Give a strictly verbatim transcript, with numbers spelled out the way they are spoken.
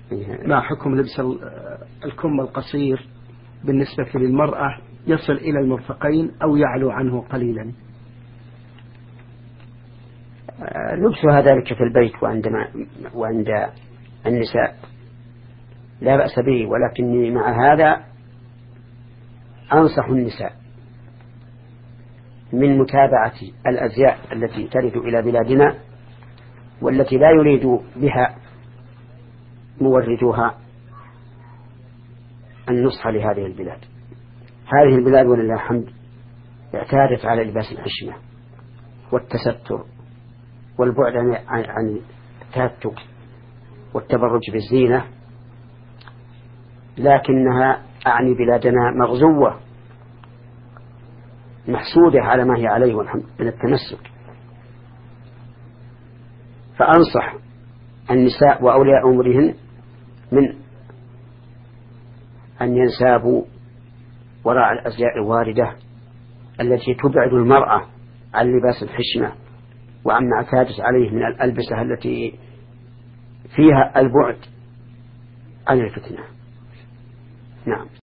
ما حكم لبس الكم القصير بالنسبة للمرأة يصل إلى المرفقين أو يعلو عنه قليلا؟ لبسها ذلك في البيت وعندما وعند النساء لا بأس به، ولكني مع هذا أنصح النساء من متابعة الأزياء التي ترد إلى بلادنا والتي لا يريد بها موردوها النصح لهذه البلاد. هذه البلاد ولله الحمد اعتادت على لباس الحشمة والتستر والبعد عن التهتك والتبرج بالزينة، لكنها أعني بلادنا مغزوة محسودة على ما هي عليه والحمد من التمسك. فأنصح النساء وأولياء أمورهن من أن ينسابوا وراء الأزياء الواردة التي تبعد المرأة عن لباس الحشمة وعما اعتادت عليه من الألبسة التي فيها البعد عن الفتنة. نعم.